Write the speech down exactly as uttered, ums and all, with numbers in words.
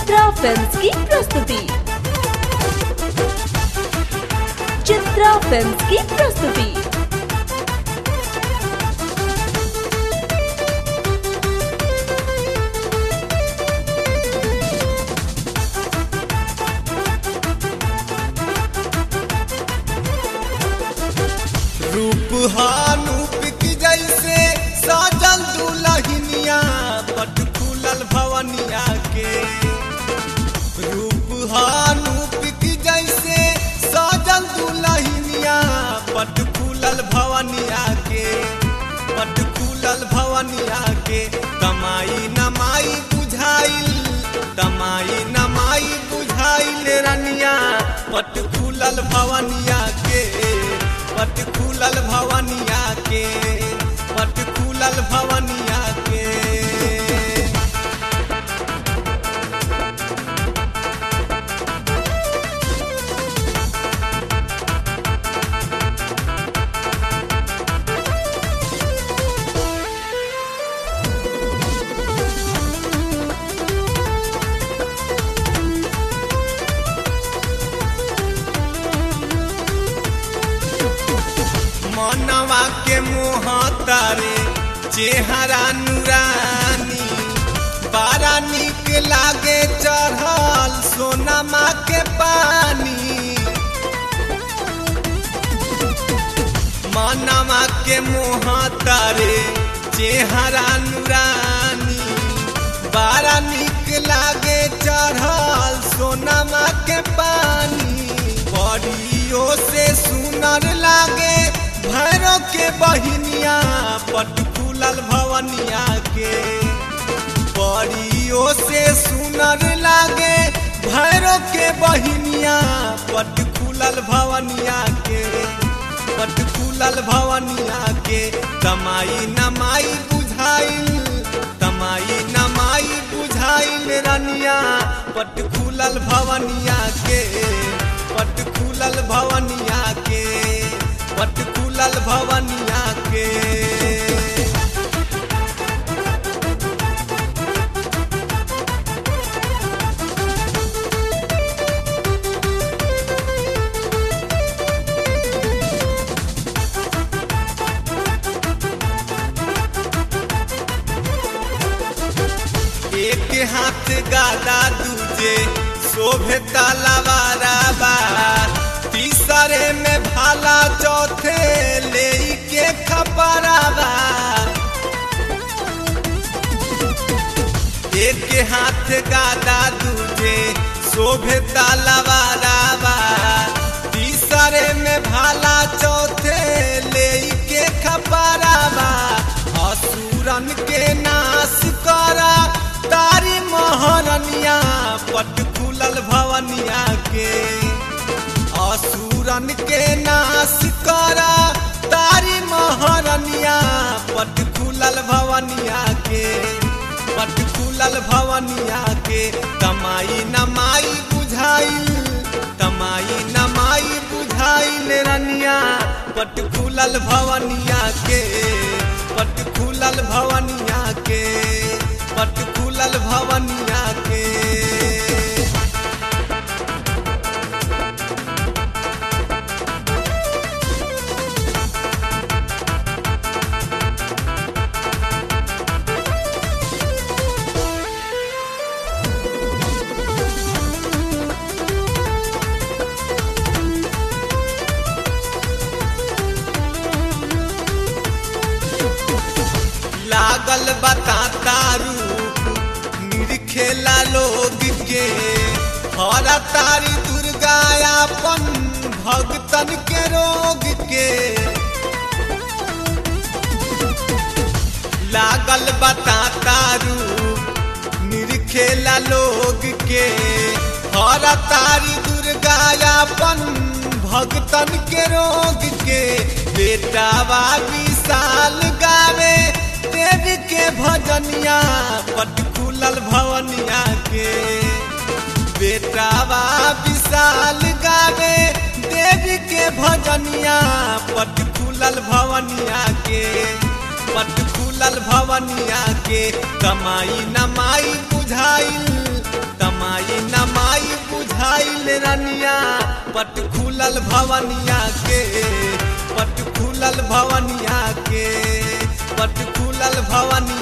Chitra films की प्रस्तुति Chitra films की प्रस्तुति रूप हानूप की जैसे साजल दुल्हनिया पट खुलल भवनिया के रूप हानूप की जैसे साजल दुल्हनिया पट खुलल भवनिया के पट खुलल भवनिया के कमाई नमाई बुझाइल कमाई नमाई बुझाइल रनिया पट खुलल भवनिया के पट खुलल भवनिया के पट खुलल भवनिया के मनवा के मोह तारे चेहरा नूरानी बारा निक लागे चढ़ल सोनमा के पानी मनवा के मोह तारे चेहरा नूरानी बारा निक लागे चढ़ल सोनमा के पानी बड़ियों से सुनर लागे भैरव के बहिनिया पट खुलल भवनिया के बड़ियों से सुनर लागे भैरव के बहिनिया पट खुलल भवनिया के पट खुलल भवनिया के कमाई नमाई बुझाइल कमाई नमाई बुझाइल रनिया पट खुलल भवनिया के पट खुलल भवनिया के पट खुलल भवनिया के एक हाथ गादा दूजे शोभे तलवारा बा तीसरे में भाला चौथे ले के खपरावा एक हाथ गादा दूजे शोभे तलवारा तीसरे में भाला चौथे ले के खपरावा असुरन के नाश करा तारी महरनिया पट खुलल भवनिया के असुरन के नाश करा तारी महरनिया पट खुलल भवनिया के पट खुलल भवनिया के कमाई नमाई बुझाइल कमाई नमाई बुझाइल रनिया पट खुलल भवनिया के पट खुलल भवनिया के पट खुलल भवनिया के लागल बताता रूप निरखेला लोग के हरा तारी दुर्गा अपन भगतन के रोग के लागल बताता रूप निरखेला लोग के हरा तारी दुर्गा अपन भगतन के रोग के बेटावा विशाल गावे देवी के भजनिया पट खुलल भवनिया के बेटावा विशाल गावे देवी के भजनिया पट खुलल भवनिया के पट खुलल भवनिया के कमाई नमाई बुझाइल कमाई ना माई बुझाइल रनिया पट खुलल भवनिया के पट खुलल भवनिया के पट खुलल भवनिया